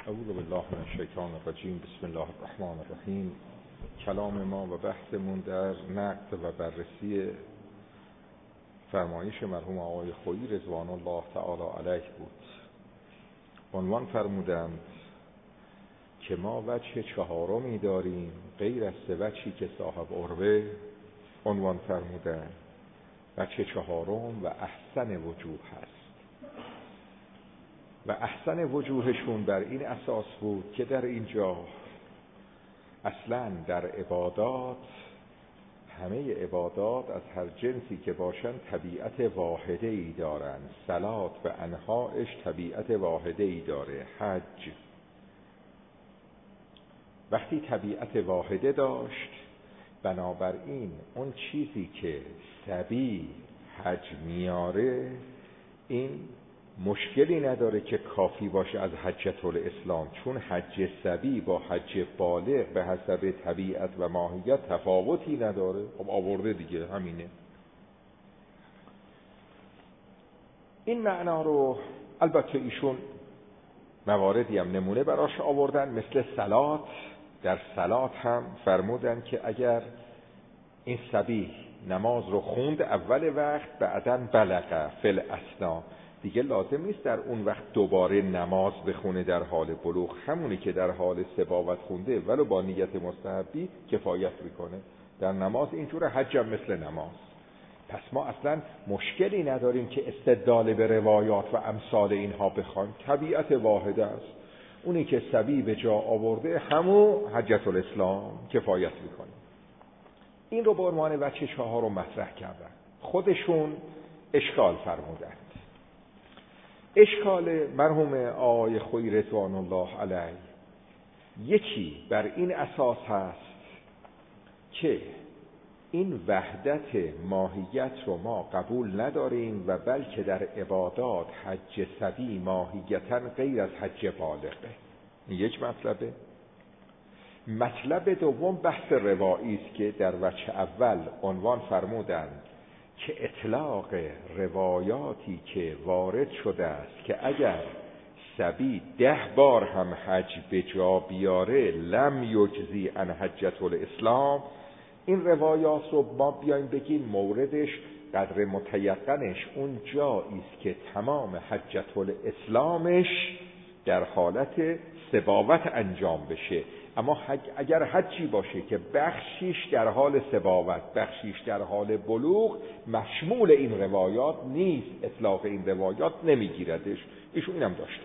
اعوذ بالله من الشیطان الرجیم. بسم الله الرحمن الرحیم. کلام ما و بحثمون در نقد و بررسی فرمایش مرحوم آقای خویی رضوان الله تعالی علیه بود. عنوان فرمودند که ما وجه چهارمی داریم غیر از سه وجهی که صاحب عروه عنوان فرمودند. وجه چهارم و احسن وجوه هست و احسن وجوهشون بر این اساس بود که در اینجا اصلا در عبادات، همه عبادات از هر جنسی که باشن طبیعت واحده ای دارن. صلات و انهایش طبیعت واحده ای داره. حج وقتی طبیعت واحده داشت، بنابراین اون چیزی که صبی حج میاره این مشکلی نداره که کافی باشه از حجة الاسلام، چون حج صبی با حج بالغ به حسب طبیعت و ماهیت تفاوتی نداره. خب آورده دیگه، همینه. این معنا رو البته ایشون مواردی هم نمونه براش آوردن، مثل صلات. در صلات هم فرمودن که اگر این صبی نماز رو خوند اول وقت، بعداً بلغ فی الاسنا، دیگه لازم نیست در اون وقت دوباره نماز بخونه در حال بلوغ. همونی که در حال سباوت خونده ولو با نیت مستحبی کفایت میکنه. در نماز اینجور، حج هم مثل نماز. پس ما اصلا مشکلی نداریم که استدلال به روایات و امثال اینها بخوایم. طبیعت واحده است. اونی که صبی به جا آورده همون حجة الاسلام کفایت میکنه. این رو به عنوان وجه چهار رو مطرح کردن. خودشون اشکال فرمودن. اشکال مرحوم آقای خویی رضوان الله علیه یکی بر این اساس هست که این وحدت ماهیت رو ما قبول نداریم و بلکه در عبادات حج صبی ماهیتاً غیر از حج بالغه. یک مطلبه. مطلب دوم بحث روایی است که در وجه اول عنوان فرمودند که اطلاق روایاتی که وارد شده است که اگر صبی 10 بار هم حج به جا بیاره لم یجزی عن حجة الاسلام، این روایات رو ما بیایم بگیم موردش قدر متیقنش اون جایی است که تمام حجة الاسلامش در حالت سباوت انجام بشه. اما اگر حجی باشه که بخشیش در حال سباوت، بخشیش در حال بلوغ، مشمول این روایات نیست. اطلاق این روایات نمیگیردش. ایشون اینم داشتن.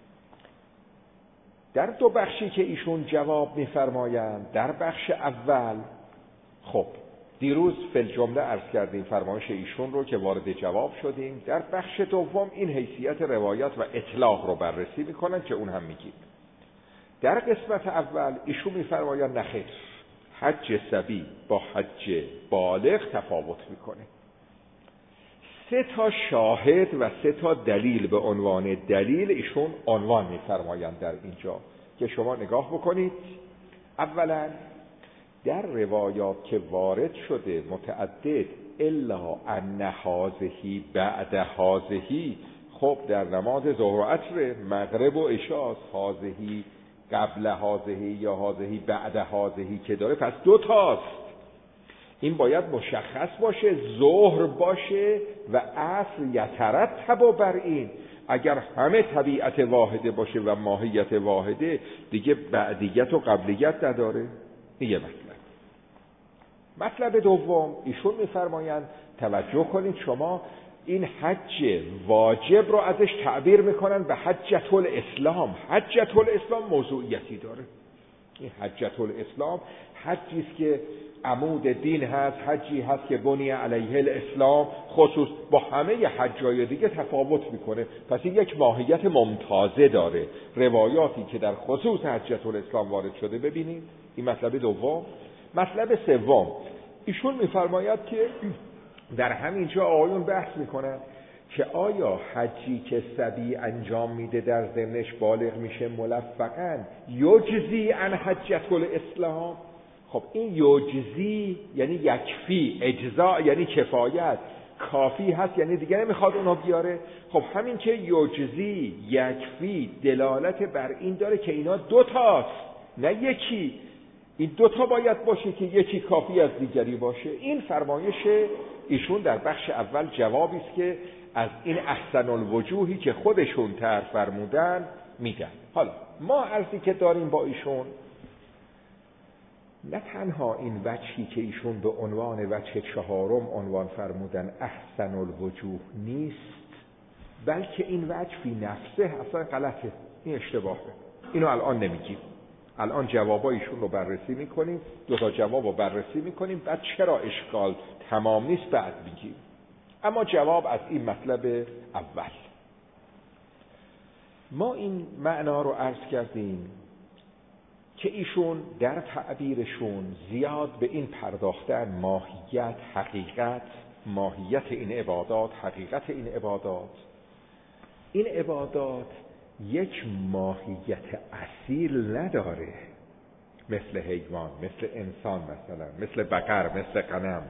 در دو بخشی که ایشون جواب میفرمایند، در بخش اول، خب دیروز فی الجمله عرض کردیم فرمایش ایشون رو که وارد جواب شدیم. در بخش دوم این حیثیت روایات و اطلاق رو بررسی میکنن که اون هم میگیم. در قسمت اول ایشون میفرمایند نخیر، حج صبی با حج بالغ تفاوت میکنه. 3 شاهد و 3 دلیل به عنوان دلیل ایشون عنوان میفرمایند در اینجا که شما نگاه بکنید. اولا در روایات که وارد شده متعدد الا ان هذه بعد هذه، خب در نماز ظهر و عصر، مغرب و عشاء، هذه قبل هذه یا هذه بعد هذه که داره، پس 2 تاست. این باید مشخص باشه، ظهر باشه و عصر یترتب بر این. اگر همه طبیعت واحده باشه و ماهیت واحده، دیگه بعدیت و قبلیت نداره. این یه مطلب دوم ایشون میفرمایند توجه کنید، شما این حج واجب رو ازش تعبیر میکنن به حجة الاسلام. حجة الاسلام موضوعیتی داره. این حجة الاسلام حجی است که عمود دین هست، حجی هست که بنی علیه الاسلام، خصوص با همه حجای دیگه تفاوت میکنه. پس این یک ماهیت ممتازه داره. روایاتی که در خصوص حجة الاسلام وارد شده ببینید. این مطلب دوم. مطلب سوم ایشون میفرماید که در همینجا آقایون بحث میکنن که آیا حجی که صبی انجام میده در ضمنش بالغ میشه ملفقاً یجزی عن حجة الاسلام؟ خب این یجزی یعنی یکفی، اجزاء یعنی کفایت. کافی هست، یعنی دیگه نمیخواد اونو بیاره. خب همین که یجزی، یکفی دلالت بر این داره که اینا دوتاست نه یکی. این دوتا باید باشه که یکی کافی از دیگری باشه. این فرمایش ایشون در بخش اول جوابی است که از این احسن الوجوهی که خودشون طرح فرمودن میدن. حالا ما عرضی که داریم با ایشون، نه تنها این وجهی که ایشون به عنوان وجه چهارم عنوان فرمودن احسن الوجوه نیست، بلکه این وجه فی نفسه اصلا غلطه، این اشتباهه. اینو الان نمیگیم، الان جوابایشون رو بررسی میکنیم، دو تا جواب رو بررسی میکنیم، بعد چرا اشکال تمام نیست بعد میگیم. اما جواب از این مطلب اول، ما این معنا رو عرض کردیم که ایشون در تعبیرشون زیاد به این پرداختن ماهیت، حقیقت، ماهیت این عبادات، حقیقت این عبادات. این عبادات یک ماهیت اصیل نداره، مثل حیوان، مثل انسان، مثلا مثل بقر، مثل غنم.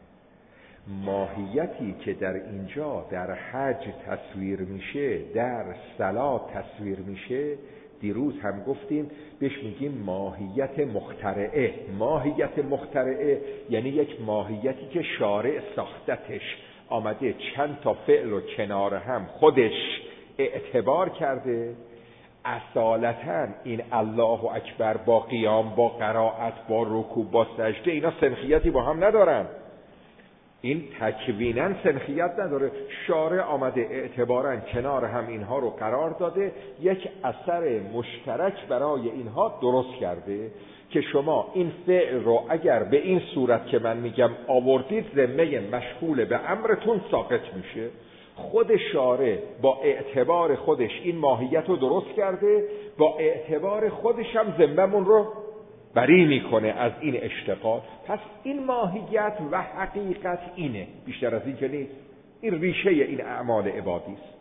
ماهیتی که در اینجا در حج تصویر میشه، در صلات تصویر میشه، دیروز هم گفتیم بهش میگیم ماهیت مخترعه. ماهیت مخترعه یعنی یک ماهیتی که شارع ساختتش، آمده چند تا فعل رو کنار هم خودش اعتبار کرده. اصالتاً این الله اکبر با قیام، با قرائت، با رکوع، با سجده، اینا سنخیتی با هم ندارن. این تکویناً سنخیت نداره، شارع آمده اعتباراً کنار هم اینها رو قرار داده، یک اثر مشترک برای اینها درست کرده که شما این فعل رو اگر به این صورت که من میگم آوردید، ذمه مشغول به امرتون ساقط میشه. خود شارع با اعتبار خودش این ماهیت رو درست کرده، با اعتبار خودش هم ذممون رو بری میکنه از این اشتغال. پس این ماهیت و حقیقت اینه، بیشتر از این که نیست. این ریشه این اعمال عبادی است.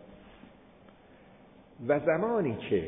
و زمانی که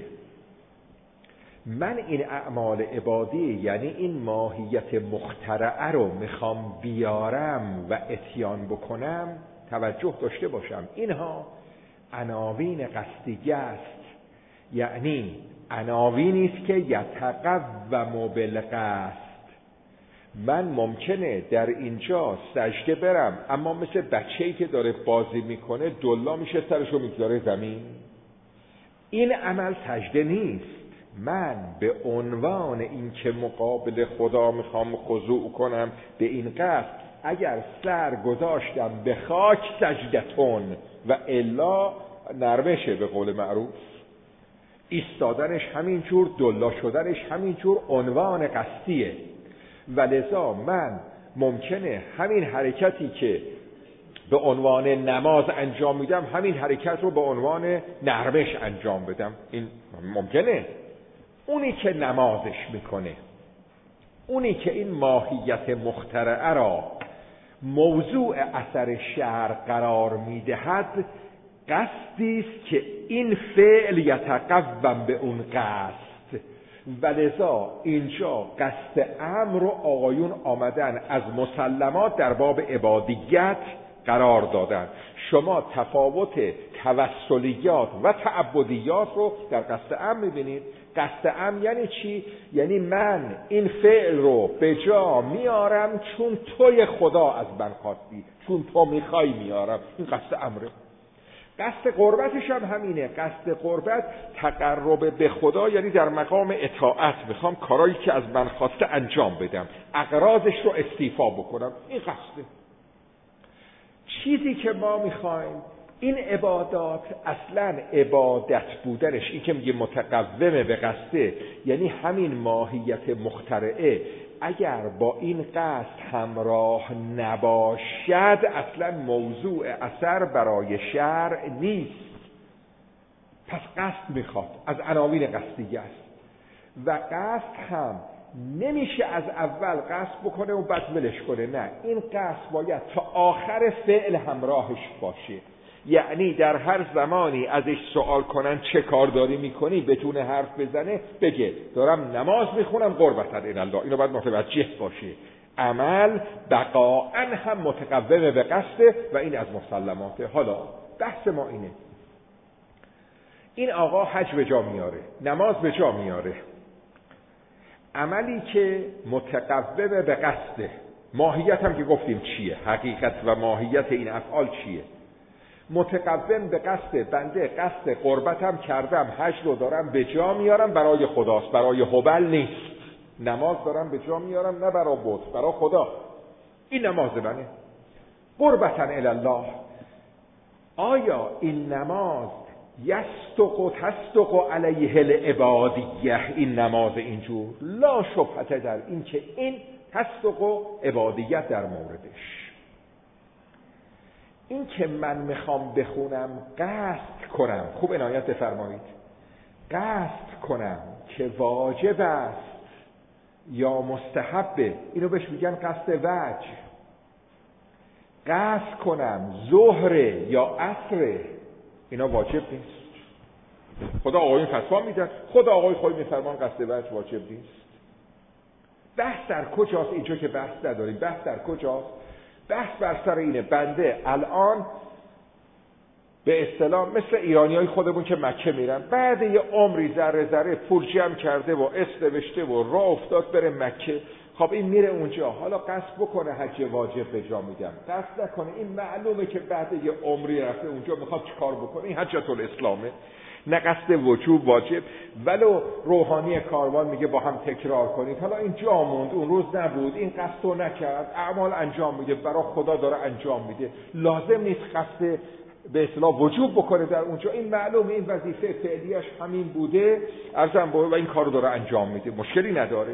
من این اعمال عبادی، یعنی این ماهیت مخترعه رو میخوام بیارم و اتیان بکنم، توجه داشته باشم اینها عناوین قصدیه است، یعنی عناوینی است که یتقوم بالقصد. من ممکنه در اینجا سجده برم، اما مثل بچه‌ای که داره بازی میکنه دلا میشه سرشو میگذاره زمین. این عمل سجده نیست. من به عنوان این که مقابل خدا میخوام خضوع کنم به این قصد، اگر سر گذاشتم به خاک سجدتون و الا نرمشه، به قول معروف ایستادنش همینجور، دلا شدنش همینجور، عنوان قصدیه. و لذا من ممکنه همین حرکتی که به عنوان نماز انجام میدم، همین حرکت رو به عنوان نرمش انجام بدم. این ممکنه. اونی که نمازش میکنه، اونی که این ماهیت مخترعه را موضوع اثر شرع قرار میدهد، قصدی است که این فعل یتقوم به اون قصد. و لذا اینجا قصد امر رو آقایون آمدن از مسلمات در باب عبادیت قرار دادن. شما تفاوت توسلیات و تعبدیات رو در قصد امر میبینید. قصد امر یعنی چی؟ یعنی من این فعل رو به جا میارم چون توی خدا از من خواستی، چون تو میخوای میارم. این قصد امره. قصد قربتش هم همینه. قصد قربت تقرب به خدا، یعنی در مقام اطاعت میخوام کارایی که از من خواسته انجام بدم، اغراضش رو استیفا بکنم. این قصده. چیزی که ما میخوایم این عبادات اصلا عبادت بودنش، این که میگه متقومه به قصده، یعنی همین ماهیت مخترعه اگر با این قصد همراه نباشد اصلا موضوع اثر برای شرع نیست. پس قصد میخواد، از عناوین قصدیه است. و قصد هم نمیشه از اول قصد بکنه و بعد ولش کنه. نه، این قصد باید تا آخر فعل همراهش باشه. یعنی در هر زمانی ازش سوال کنن چه کار داری میکنی، بتونه حرف بزنه، بگه دارم نماز میخونم قربتن الله. اینو باید متوجه باشه. عمل بقاءً هم متقوم به قصد و این از مسلماته. حالا بحث ما اینه، این آقا حج به جا میاره، نماز به جا میاره، عملی که متقوم به قصده، ماهیت هم که گفتیم چیه، حقیقت و ماهیت این افعال چیه؟ متقوم به قصد بنده، قصد قربتم کردم، حج رو دارم به جا میارم برای خداست، برای هبل نیست. نماز دارم به جا میارم نه برای بت، برای خدا. این نماز منه، قربتن الی الله. آیا این نماز یصدق و تصدق علیه العبادیه، این نماز اینجور لا شبهه در این که این تصدق و عبادیت در موردش. این که من میخوام بخونم قصد کنم، خوب عنایت بفرمایید، قصد کنم که واجب است یا مستحبه، اینو بهش میگن قصد وجه. قصد کنم ظهره یا عصره، اینا واجب نیست. خدا آقایون فتوا میدن، خدا آقای خود میفرمان قصد وجه واجب نیست. بحث در کجاست؟ اینجا که بحث نداریم. بحث در کجاست؟ بحث بر سر اینه بنده الان به اصطلاح مثل ایرانیای خودمون که مکه میرن، بعد یه عمری ذره ذره پول جمع کرده و اسم نوشته و راه افتاد بره مکه. خب این میره اونجا، حالا قصد بکنه حج واجب به جا میدم، قصد نکنه، این معلومه که بعد یه عمری رفته اونجا میخواد چیکار بکنه، این حجت الاسلامه، نه قصد وجوب واجب. ولو روحانی کاروان میگه با هم تکرار کنید، حالا این جا موند، اون روز نبود، این قصدو نکرد، اعمال انجام میده، برای خدا داره انجام میده، لازم نیست قصد به اصطلاح وجوب بکنه در اونجا، این معلومه این وظیفه فعلیش همین بوده، عرضم و این کارو داره انجام میده، مشکلی نداره.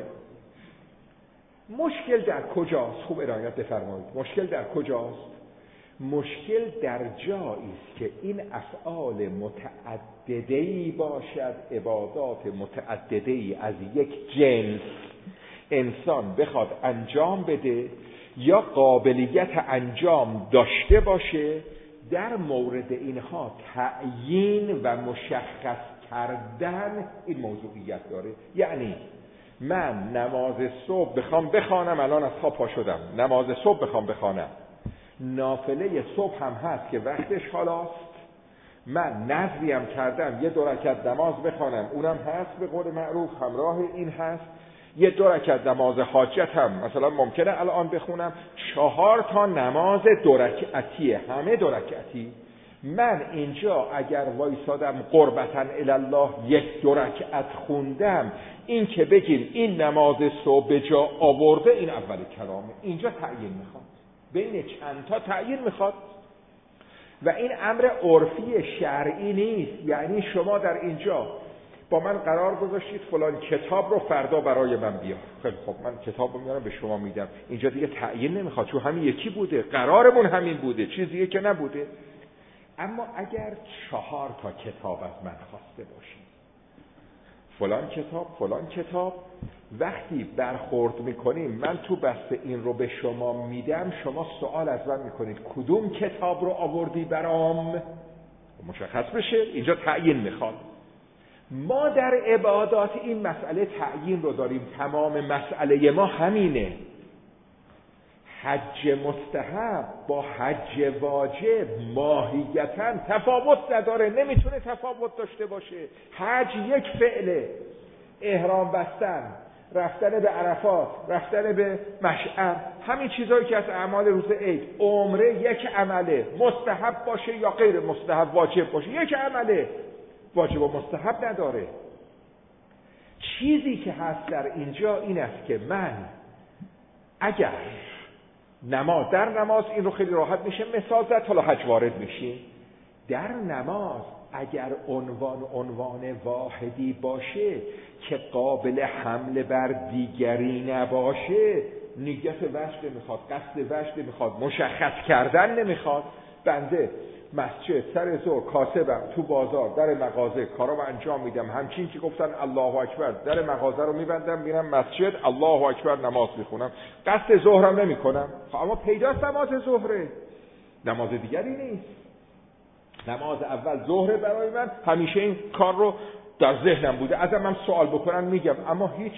مشکل در کجاست؟ خوب عنایت بفرمایید. مشکل در کجاست؟ مشکل در جایی است که این افعال متعدده‌ای باشد، عبادات متعدده‌ای از یک جنس انسان بخواد انجام بده یا قابلیت انجام داشته باشه، در مورد اینها تعیین و مشخص کردن این موضوعیت داره. یعنی من نماز صبح بخوام بخوانم، الان از خواب پا شدم، نماز صبح بخوام بخوانم، نافله صبح هم هست که وقتش حالاست، من نذریم کردم یه 2 رکعت نماز بخوانم، اونم هست به قول معروف همراه این هست، یه 2 رکعت نماز حاجت هم مثلا ممکنه الان بخونم، 4 تا نماز 2 رکعتیه، همه 2 رکعتی. من اینجا اگر وایسادم قربتن الی الله 1-2 رکعت خوندم، این که بگیم این نماز صبح به جا آورده، این اول کلامه. اینجا تعیین میخواد، بین چند تا تعیین میخواد و این امر عرفی شرعی نیست. یعنی شما در اینجا با من قرار گذاشتید فلان کتاب رو فردا برای من بیار، خیلی خب من کتاب رو میارم به شما میدم، اینجا دیگه تعیین نمیخواد، چون همین یکی بوده، قرارمون همین بوده، چیزیه که نبوده. اما اگر 4 تا کتاب از من خواسته باشید، فلان کتاب، وقتی برخورد میکنیم من تو بسته این رو به شما میدم، شما سوال از من میکنید کدوم کتاب رو آوردی برام، مشخص بشه، اینجا تعیین میخواد. ما در عبادات این مسئله تعیین رو داریم، تمام مسئله ما همینه. حج مستحب با حج واجب ماهیتاً تفاوت نداره، نمیتونه تفاوت داشته باشه. حج یک فعله، احرام بستن، رفتن به عرفات، رفتن به مشعر، همین چیزایی که از اعمال روز عید. عمره یک عمله، مستحب باشه یا غیر مستحب، واجب باشه، یک عمله، واجب و مستحب نداره. چیزی که هست در اینجا این است که من اگر در نماز این رو خیلی راحت میشه مثال زد، حالا حج وارد میشیم، در نماز اگر عنوان واحدی باشه که قابل حمل بر دیگری نباشه، نیت وجه نمیخواد، قصد وجه نمیخواد، مشخص کردن نمیخواد. بنده مسجد سر ظهر کاسبم، تو بازار در مغازه کارامو انجام میدم، همچین که گفتن الله اکبر در مغازه رو میبندم میرم مسجد، الله اکبر نماز میخونم، قصد ظهرم نمیکنم. اما پیداست نماز ظهره، نماز دیگری نیست. نماز اول ظهره برای من، همیشه این کار رو در ذهنم بوده، ازم هم سوال بکنن میگم، اما هیچ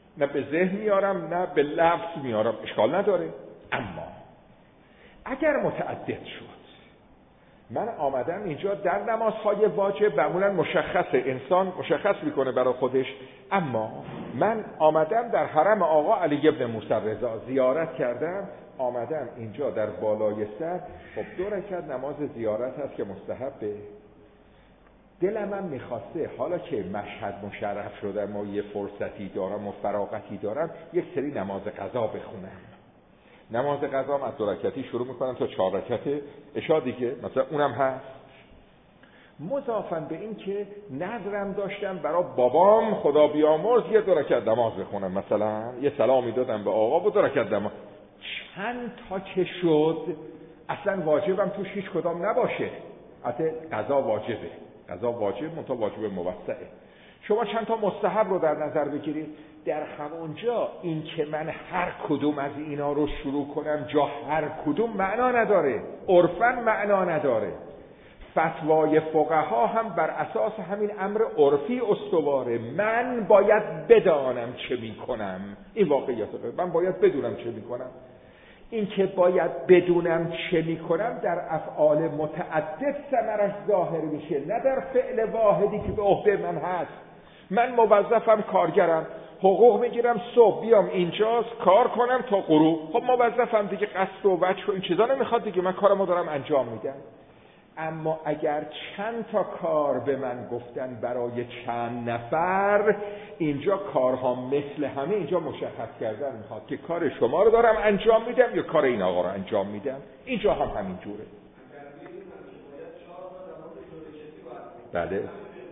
نه به ذهن میارم نه به لفظ میارم، اشکال نداره. اما اگر متعدد شد، من آمدم اینجا در نمازهای واجب معمولا مشخصه، انسان مشخص میکنه برای خودش، اما من آمدم در حرم آقا علی ابن موسی رضا زیارت کردم، آمدم اینجا در بالای سر، خب 2 رکعت نماز زیارت هست که مستحبه. دلم هم میخواسته حالا که مشهد مشرف شده، ما یه فرصتی دارم و فراغتی دارم، یک سری نماز قضا بخونم. نماز قضا هم از 2 رکعتی شروع میکنم تا 4 رکعت عشا دیگه، مثلا اونم هست. مضافاً به این که نظرم داشتم برای بابام خدا بیامرز یه 2 رکعت نماز بخونم، مثلا یه سلامی دادم به آقا و 2 رکعت نماز. چند تا که شد، اصلا واجبم توش هیچ کدام نباشه. البته قضا واجبه، قضا واجب منتها واجب موسعه. شما چند تا مستحب رو در نظر بگیرید، در همونجا این که من هر کدوم از اینا رو شروع کنم جا هر کدوم معنا نداره، عرفاً معنا نداره. فتوای فقها هم بر اساس همین امر عرفی استواره. من باید بدانم چه میکنم، این واقعیت من باید بدونم چه میکنم. این که باید بدونم چه میکنم در افعال متعدد ثمرش ظاهر میشه، نه در فعل واحدی که به عهده من هست. من موظفم، کارگرم، حقوق میگیرم، صبح بیام اینجا کار کنم تا غروب. خب موظفم دیگه، قصد و وجه و این چیزا نمیخواد دیگه، من کارمو دارم انجام میدم. اما اگر چند تا کار به من گفتن برای چند نفر، اینجا کارها مثل همه اینجا مشخص کردن میخواد که کار شما رو دارم انجام میدم یا کار این آقا رو انجام میدم. اینجا هم همین جوره. بله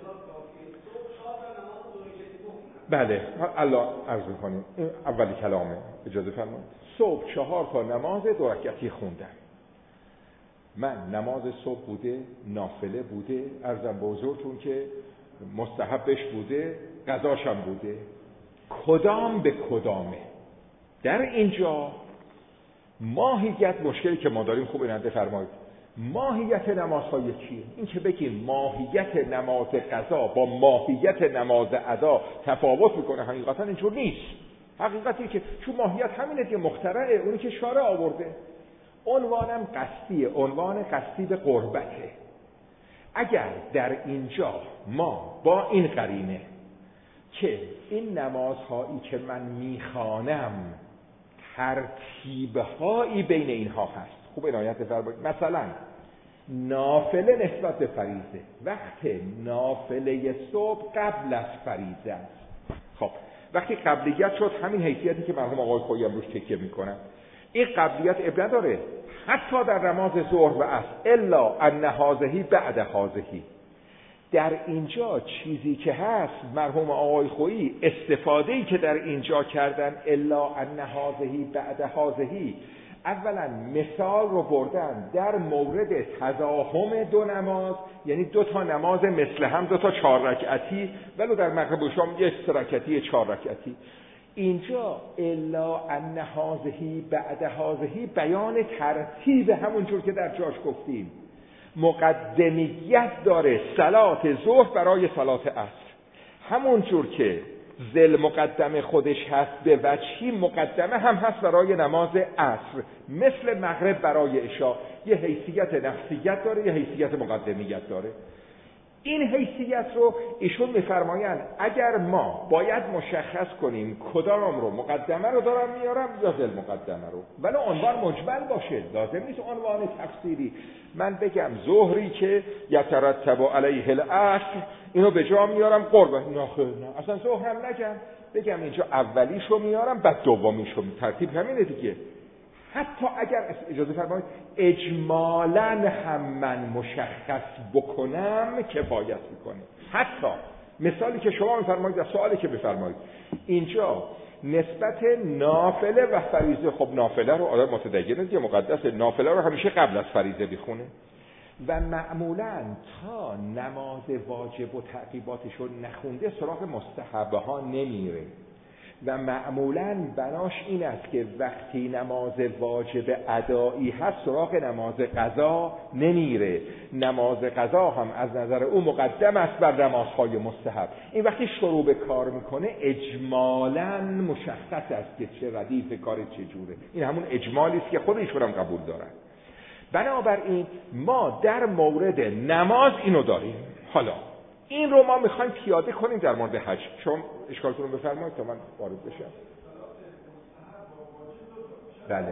بله، الله عرض میکنیم. این اولی کلامه، اجازه فرمایید. صبح 4 تا نماز 2 رکعتی خوندم. من نماز صبح بوده، نافله بوده، عرضم به حضورتون که مستحبش بوده، قضاشم بوده. کدام به کدامه؟ در اینجا ماهیت مشکلی که ما داریم، خوب ایننده فرمایید، ماهیت نمازهای چیه؟ این که بگیم ماهیت نماز قضا با ماهیت نماز ادا تفاوت میکنه، حقیقتا اینجور نیست. حقیقتی که چون ماهیت همینه که مخترعه، اونی که شارع آورده. عنوانم قصدیه، عنوان قصدی به قربته. اگر در اینجا ما با این قرینه که این نمازهایی که من میخوانم ترتیبهایی بین اینها هست، خوب عنایت فرمایید. مثلا نافله نسبت به فریضه، وقت نافله صبح قبل از فریضه است. خب وقتی قبلیت شد، همین حیثیتی که مرحوم آقای خویی هم روش تکیه میکنن، این قبلیت ابن نداره حتی در نماز ظهر و عصر، الا ان هذه بعد هذه. در اینجا چیزی که هست، مرحوم آقای خویی استفاده‌ای که در اینجا کردن، الا ان هذه بعد هذه، اولا مثال رو بردن در مورد تزاحم 2 نماز، یعنی 2 تا نماز مثل هم، 2 تا 4 رکعتی، ولو در مغرب و شام 1 3 رکعتی 4 رکعتی. اینجا الا ان هذه بعد هذه بیان ترتیب، همونجور که در جاش گفتیم مقدمیت داره صلات ظهر برای صلات عصر، همونجور که ذل مقدمه خودش هست به وجهی، مقدمه هم هست برای نماز عصر، مثل مغرب برای عشا یه حیثیت نفسیت داره، یه حیثیت مقدمیت داره. این حیثیت رو ایشون میفرمایند اگر ما باید مشخص کنیم کدام رو، مقدمه رو دارم میارم یا ذل مقدمه رو، ولی عنوان مجمل باشه، لازم نیست عنوان تفسیری. من بگم ظهری که یترتب علیه العصر، اینو به جا میارم قربه، نه اصلا ظهرم نگم، بگم اینجا اولیشو میارم بعد دومیشو، ترتیب همینه دیگه. حتی اگر اجازه فرمایید اجمالاً هم من مشخص بکنم کفایت میکنه. حتی مثالی که شما میفرمایید، سوالی که بفرمایید اینجا نسبت نافله و فریضه، خب نافله رو آدم متدینه دیگه، مقدس، نافله رو همیشه قبل از فریضه بخونه و معمولاً تا نماز واجب و تعقیباتش رو نخونده سراغ مستحبه ها نمیره. و معمولاً بناش این است که وقتی نماز واجب ادایی هست سراغ نماز قضا نمیره. نماز قضا هم از نظر او مقدم است بر نمازهای مستحب. این وقتی شروع به کار میکنه اجمالاً مشخص است که چه ردیف کار چجوره. این همون اجمالی است که خودشون هم قبول دارن. بنابراین ما در مورد نماز اینو داریم. حالا این رو ما میخوایم پیاده کنیم در مورد حج. شما اشکالتون رو بفرمایید تا من وارد بشم. بله.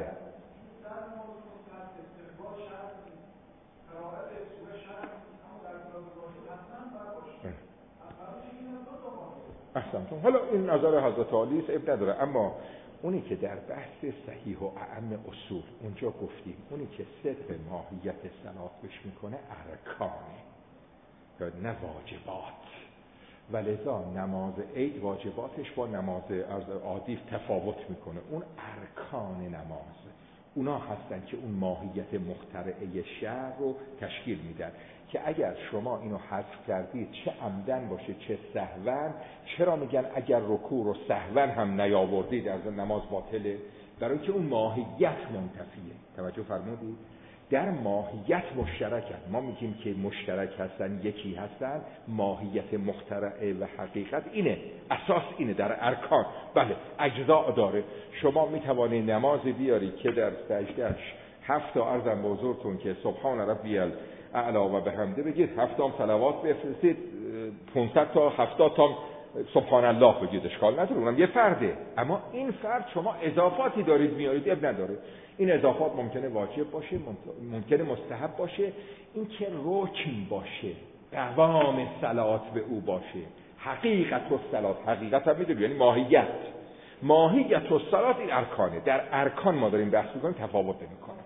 احسنتون. حالا این نظر حضرت علی است، اب نداره، اما اونی که در بحث صحیح و اعم اصول اونجا گفتیم، اونی که صدق ماهیت صلات بش میکنه ارکانه یا نه واجبات. ولذا نماز عید واجباتش با نماز عادی تفاوت میکنه. اون ارکان نماز، اونا هستن که اون ماهیت مخترعه شرع رو تشکیل میدن که اگر شما اینو حذف کردید، چه عمدن باشه چه سهون، چرا میگن اگر رکوع رو سهون هم نیاوردید از نماز باطله؟ برای که اون ماهیت منتفیه. توجه فرمودید؟ در ماهیت مشترکن. ما میگیم که مشترک هستن، یکی هستن، ماهیت مخترعه و حقیقت اینه، اساس اینه در ارکان. بله اجزا داره. شما میتوانید نماز بیاری که در سجدهش 7 تا عرضم به حضورتون که سبحان ربی الاعلی و بحمده بگید، 7 تا صلوات بفرستید، 500 تا 70 تا سبحان الله بگید، اشکال نداره، اونم یه فرده. اما این فرد شما اضافاتی دارید میارید، اب نداره. این اضافات ممکنه واجب باشه، ممکنه مستحب باشه. این که رکن باشه، قوام صلات به او باشه، حقیقت الصلات، حقیقت هم میدونی یعنی ماهیت الصلات، این ارکانه. در ارکان ما داریم بحث میکنیم، تفاوت نمیکنه.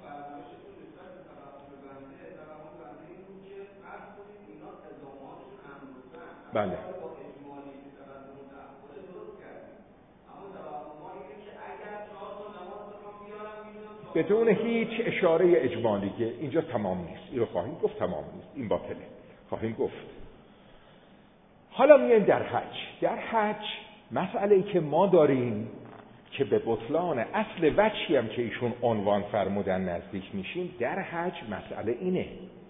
بله بدون هیچ اشاره اجمالی که اینجا تمام نیست، این رو خواهیم گفت تمام نیست، این باطله، خواهیم گفت. حالا میایم در حج مسئله‌ای که ما داریم که به بطلان اصل وجهی هم که ایشون عنوان فرمودن نزدیک میشیم. در حج مسئله اینه،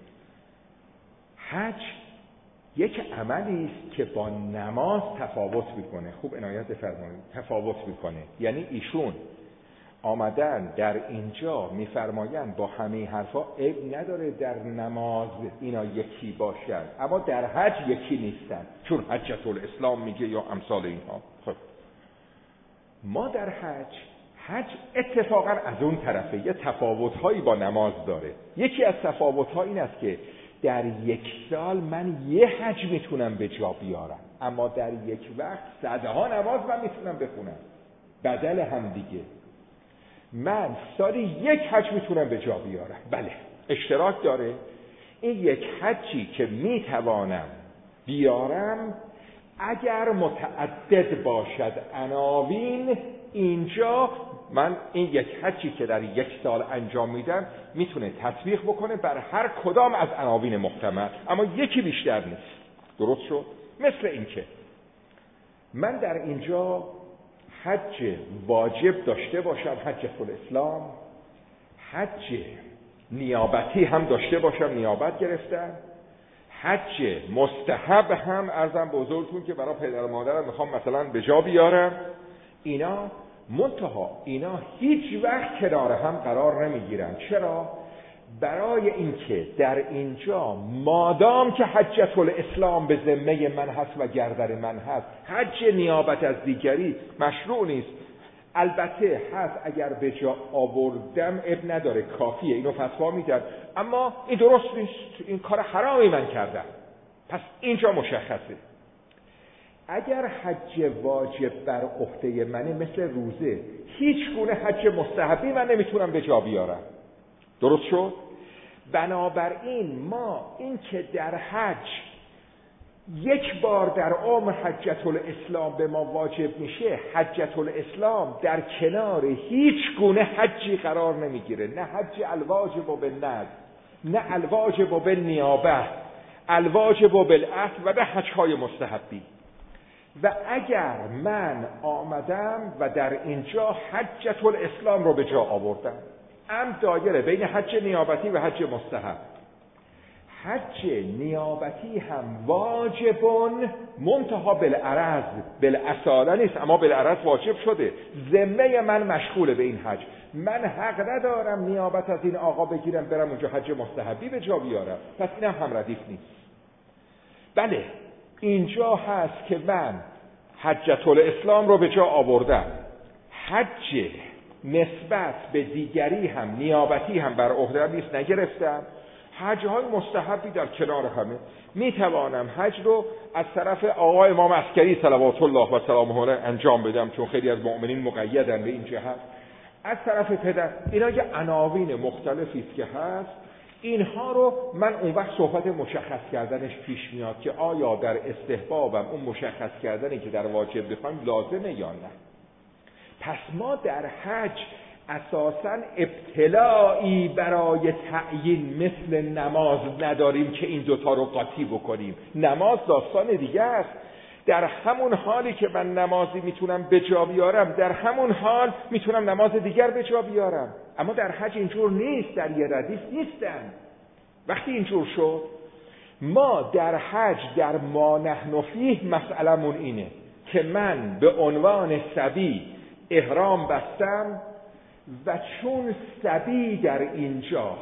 حج یک عملی است که با نماز تفاوت میکنه. خوب عنایت بفرمایید، تفاوت میکنه. یعنی ایشون آمدن در اینجا میفرمایند با همه حرفا عیب نداره در نماز اینا یکی باشن، اما در حج یکی نیستن، چون حجت الاسلام میگه یا امثال اینها. خب ما در حج اتفاقا از اون طرفه یه تفاوت‌هایی با نماز داره. یکی از تفاوت‌ها این است که در یک سال من یه حج میتونم به جا بیارم، اما در یک وقت صدها نماز من میتونم بخونم بدل هم دیگه. من سالی یک حج میتونم به جا بیارم. بله اشتراک داره. این یک حجی که میتوانم بیارم اگر متعدد باشد عناوین، اینجا من این یک حجی که در یک سال انجام میدم میتونه تطبیق بکنه بر هر کدام از عناوین محتمل، اما یکی بیشتر نیست. درست شد؟ مثل این که من در اینجا حج واجب داشته باشم، حجت الاسلام، حج نیابتی هم داشته باشم، نیابت گرفتم، حج مستحب هم عرضم به حضورتون که برای پدر و مادرم میخوام مثلا به جا بیارم. اینا منتها اینا هیچ وقت کنار هم قرار نمیگیرن. چرا؟ برای اینکه در اینجا مادام که حجت الاسلام به ذمه من هست و گردن من هست، حج نیابت از دیگری مشروع نیست. البته هست اگر به جا آوردم اب نداره، کافیه، اینو فتوا میدن، اما این درست نیست، این کار حرامی من کردم. پس اینجا مشخصه. اگر حج واجب بر عهده منه مثل روزه، هیچ گونه حج مستحبی من نمیتونم به جا بیارم. درست شد؟ بنابراین ما این که در حج یک بار در عمر حجت الاسلام به ما واجب میشه، حجت الاسلام در کنار هیچ گونه حجی قرار نمیگیره. نه حج الواجب بالنذر، نه الواجب بالنیابه، الواجب بالعهد و نه حج‌های مستحبی. و اگر من آمدم و در اینجا حجة الاسلام رو به جا آوردم، دایره بین حج نیابتی و حج مستحب. حج نیابتی هم واجبون، منتها بالعرض، بالاصاله نیست، اما بالعرض واجب شده. ذمه من مشغوله به این حج، من حق ندارم نیابت از این آقا بگیرم برم اونجا حج مستحبی به جا بیارم، پس اینم هم ردیف نیست. بله اینجا هست که من حجة الاسلام رو به جا آوردم، حج نسبت به دیگری هم نیابتی هم بر عهده نیست، نگرفتم. حج‌های مستحبی در کنار همه میتوانم حج رو از طرف آقا امام عسکری صلوات الله و سلامه علیه انجام بدم، چون خیلی از مؤمنین مقیدن به این جهت. از طرف پدر، اینا یه عناوین مختلفی است که هست، اینها رو من اون وقت صحبت مشخص کردنش پیش میاد که آیا در استحبابم اون مشخص کردنی که در واجب بخوایم لازمه یا نه. پس ما در حج اساساً ابتلاعی برای تعیین مثل نماز نداریم که این دوتا رو قاطی بکنیم. نماز داستان دیگه است. در همون حالی که من نمازی میتونم به جا بیارم، در همون حال میتونم نماز دیگر به جا بیارم. اما در حج اینجور نیست، در یه ردیف نیستن. وقتی اینجور شد، ما در حج در ما نحن فیه مسئلمون اینه که من به عنوان صبی احرام بستم و چون صبی در اینجا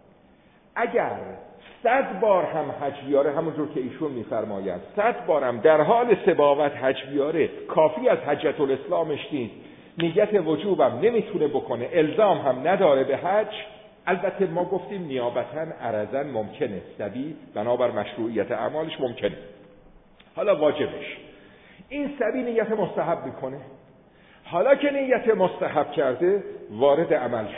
اگر 100 بار هم حج بیاره، همونجور که ایشون میفرماید 100 بارم در حال سباوت حج بیاره، کافی از حجة الاسلامش نیست، نیت وجوبم نمیتونه بکنه، الزام هم نداره به حج. البته ما گفتیم نیابتاً عرضاً ممکنه، صبی بنابر مشروعیت اعمالش ممکنه. حالا واجبش، این صبی نیت مستحب میکنه، حالا که نیت مستحب کرده وارد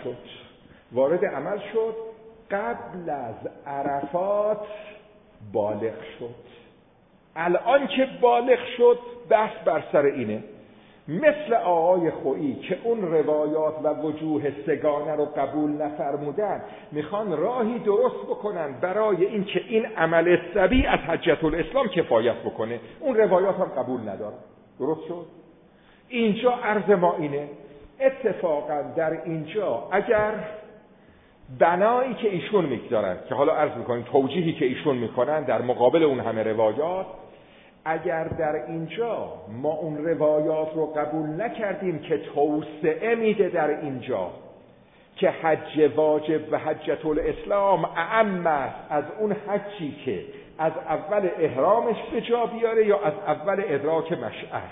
عمل شد، قبل از عرفات بالغ شد. الان که بالغ شد بحث بر سر اینه، مثل آقای خویی که اون روایات و وجوه سگانه رو قبول نفرمودن، میخوان راهی درست بکنن برای این که این عمل صبی از حجة الاسلام کفایت بکنه، اون روایات هم قبول ندارن. درست شد؟ اینجا عرض ما اینه، اتفاقا در اینجا اگر بنایی که ایشون میگذارن، که حالا عرض میکنیم توجیهی که ایشون میکنن در مقابل اون همه روایات، اگر در اینجا ما اون روایات رو قبول نکردیم که توسعه میده در اینجا که حج واجب و حجة الاسلام اعم است از اون حجی که از اول احرامش به جا بیاره یا از اول ادراک مشعر،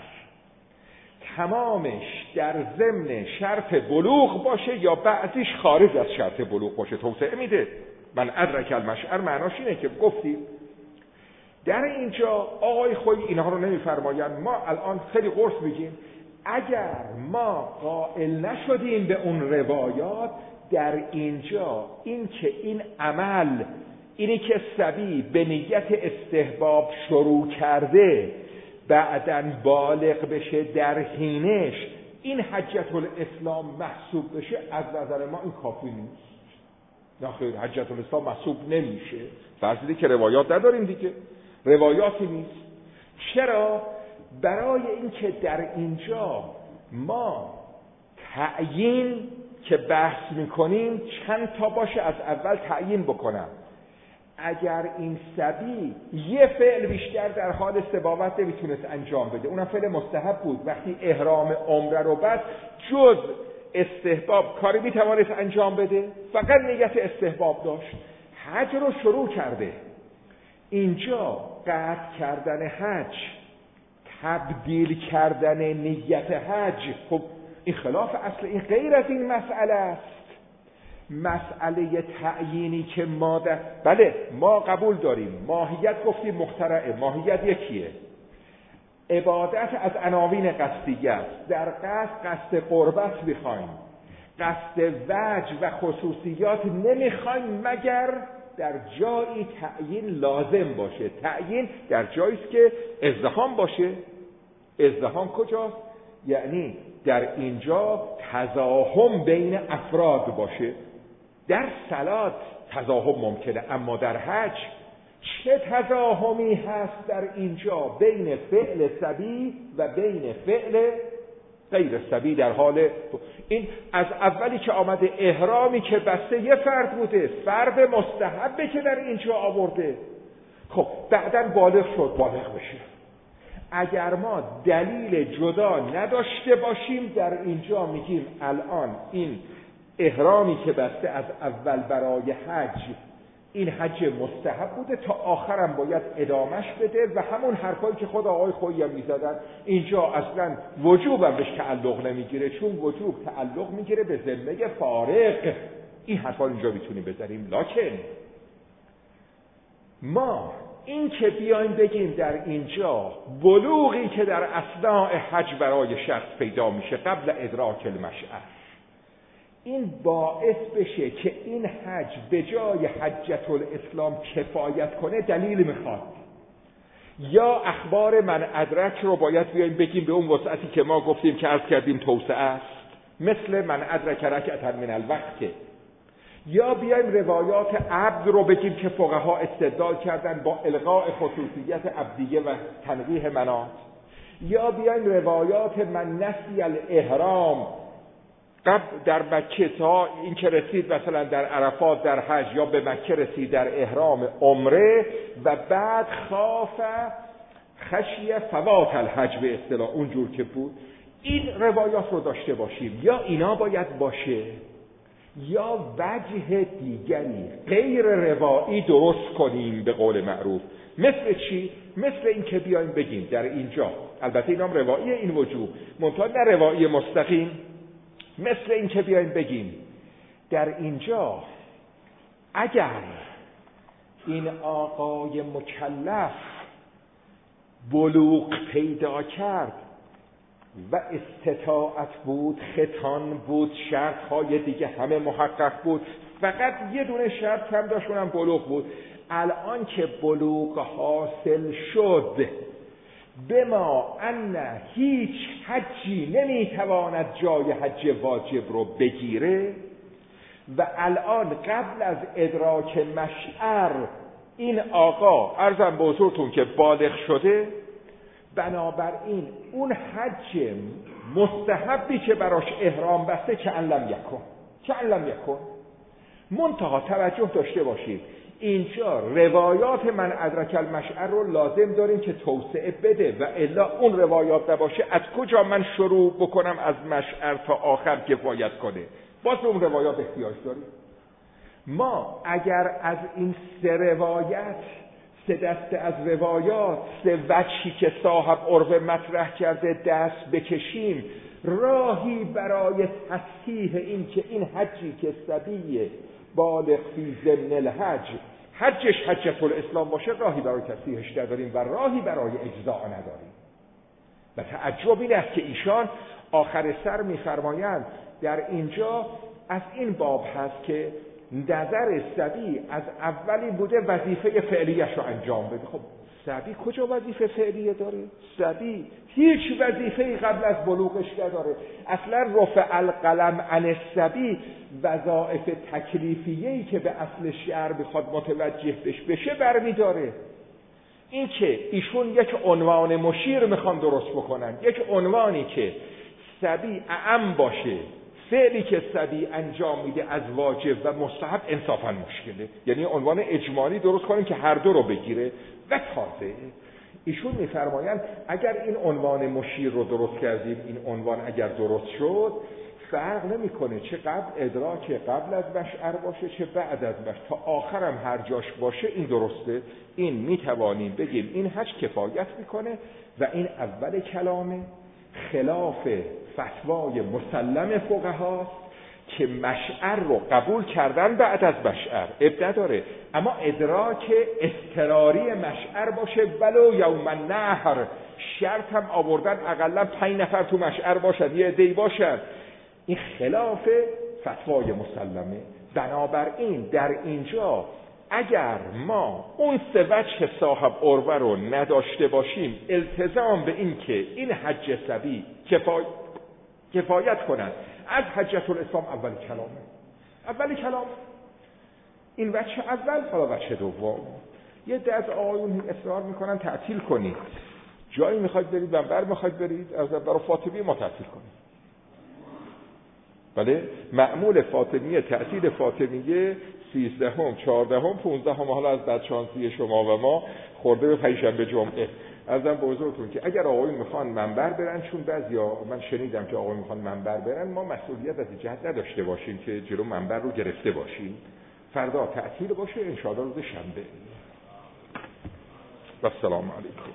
تمامش در ضمن شرط بلوغ باشه یا بعضیش خارج از شرط بلوغ باشه، توسعه میده. من ادرک المشعر معناش اینه که گفتیم در اینجا آقای خویی اینها رو نمیفرمایند. ما الان خیلی قرص میگیم، اگر ما قائل نشدیم به اون روایات، در اینجا این که این عمل، اینی که صبی به نیت استحباب شروع کرده بعدن بالغ بشه در حینش این حجة الاسلام محسوب بشه، از نظر ما این کافی نیست. نه خیر، حجة الاسلام محسوب نمیشه. فرض که روایات نداریم دیگه، روایاتی نیست. چرا؟ برای اینکه در اینجا ما تعیین که بحث میکنیم چند تا باشه، از اول تعیین بکنم. اگر این صبی یه فعل بیشتر در حال سباوت نمیتونست انجام بده، اونم فعل مستحب بود، وقتی احرام عمره رو بست جز استحباب کاری میتوانست انجام بده، فقط نیت استحباب داشت، حج رو شروع کرده. اینجا قطع کردن حج، تبدیل کردن نیت حج، خب این خلاف اصل، این غیر از این مسئله است. مسئله تعیینی که ما بله ما قبول داریم، ماهیت گفتیم مخترعه، ماهیت یکیه، عبادت از عناوین قصدیه است. در قصد قربت میخوایم، قصد وجه و خصوصیات نمیخوایم مگر در جایی تعیین لازم باشه. تعیین در جایی است که ازدحام باشه. ازدحام کجاست؟ یعنی در اینجا تزاحم بین افراد باشه. در صلات تزاحم ممکنه، اما در حج چه تزاحمی هست در اینجا بین فعل صبی و بین فعل غیر صبی در حال این از اولی که آمده احرامی که بسته یه فرد بوده، فرد مستحبه که در اینجا آورده. خب بعداً بالغ شد، بالغ بشه. اگر ما دلیل جدا نداشته باشیم در اینجا میگیم الان این احرامی که بسته از اول برای حج، این حج مستحب بوده، تا آخرم باید ادامش بده و همون حرفایی که خود آقای خویی هم میزدن اینجا اصلا وجوبم بهش تعلق نمیگیره، چون وجوب تعلق میگیره به ذمه فارغ. این حرفا اینجا میتونیم بزنیم. لکن ما این که بیایم بگیم در اینجا بلوغی که در اثناء حج برای شخص پیدا میشه قبل ادراک المشعر، این باعث بشه که این حج به جای حجة الاسلام کفایت کنه، دلیل میخواد. یا اخبار من ادرک رو باید بیایم بگیم به اون وسعتی که ما گفتیم که عرض کردیم توسعه است، مثل من ادرک رکعة من الوقت. یا بیایم روایات عبد رو بگیم که فقها استدلال کردن با الغاء خصوصیت عبدیه و تنقیح منات. یا بیایم روایات من نسی الاحرام قبل در مکه تا این که رسید مثلا در عرفات در حج، یا به مکه رسید در احرام عمره و بعد خاف خشیه فوات الحج به اصطلاح اونجور که بود، این روایات رو داشته باشیم. یا اینا باید باشه، یا وجه دیگری غیر روایی درست کنیم به قول معروف. مثل چی؟ مثل این که بیایم بگیم در اینجا، البته اینام روایی این وجوب منتها نه روایی مستقیم، مثل این که بیایم بگیم در اینجا اگر این آقای مکلف بلوغ پیدا کرد و استطاعت بود، ختان بود، شرطهای دیگه همه محقق بود، فقط یه دونه شرط کم داشت، اونم بلوغ بود. الان که بلوغ حاصل شد، بما ان هیچ حجی نمیتواند جای حج واجب رو بگیره و الان قبل از ادراک مشعر این آقا عرضم به حضورتون که بالغ شده، بنابراین اون حج مستحبی که براش احرام بسته که علم یکن. منتها توجه داشته باشید اینجا روایات من ادرک المشعر رو لازم داریم که توسعه بده، و الا اون روایات نباشه از کجا من شروع بکنم از مشعر تا آخر کفایت کنه؟ باز اون روایات احتیاج داریم. ما اگر از این سه روایت، سه دسته از روایات، سه وجهی که صاحب عروه مطرح کرده دست بکشیم، راهی برای تصحیح این که این حجی که صبی بالغ فی ضمن الحج حجش حجة الاسلام باشه، راهی برای تصحیحش نداریم و راهی برای اجزاء نداریم. و تعجب این است که ایشان آخر سر می‌فرمایند در اینجا از این باب هست که نظر صبی از اولی بوده وظیفه فعلیش رو انجام بده. خب صبی کجا وظیفه فعلیه داره؟ صبی هیچ وظیفه‌ای قبل از بلوغش نداره. اصلا رفع القلم عن الصبی وظایف تکلیفیه‌ای که به اصل شعر بخواد متوجه بشه برمی‌داره. این که ایشون یک عنوان مشیر میخوان درست بکنن، یک عنوانی که صبی اعم باشه، فعلی که صبی انجام میده از واجب و مستحب انصافا مشکله، یعنی عنوان اجمالی درست کنیم که هر دو رو بگیره. و تازه ایشون میفرمایند اگر این عنوان مشیر رو درست کردیم، این عنوان اگر درست شد فرق نمیکنه چه ادراک قبل از مشعر باشه چه بعد از مشعر، تا آخرم هر جاش باشه این درسته. این میتوانیم بگیم این حج کفایت میکنه و این اول کلامه، خلاف فتوای مسلم فقهاست که مشعر رو قبول کردن بعد از مشعر اب نداره، اما ادراک اضطراری مشعر باشه ولو یوم النحر، شرط هم آوردن اقلا 5 نفر تو مشعر باشن، یه عده‌ای باشن. این خلاف فتوای مسلمه. بنابراین در اینجا اگر ما اون سه وجه صاحب عروه رو نداشته باشیم، التزام به این که این حج صبی کفایت کنند از حجة الاسلام اول کلام این وجه اول. حالا وجه دوم، یه عده از آقایون اصرار میکنن تعطیل کنید، جایی میخواید برید منبر میخواید برید از برای فاطمی ما تعطیل کنید. بله معمول فاطمیه، تعطیل فاطمیه 13ام 14ام 15ام حالا از بدشانسی شما و ما خورده به پنجشنبه جمعه. ازم به حضورتون که اگر آقایون میخوان منبر برن، چون بعضیا من شنیدم که آقایون میخوان منبر برن، ما مسئولیت از این جهت نداشته باشیم که جلو منبر رو گرفته باشیم. فردا تعطیل باشه ان شاء الله روز شنبه. و السلام علیکم.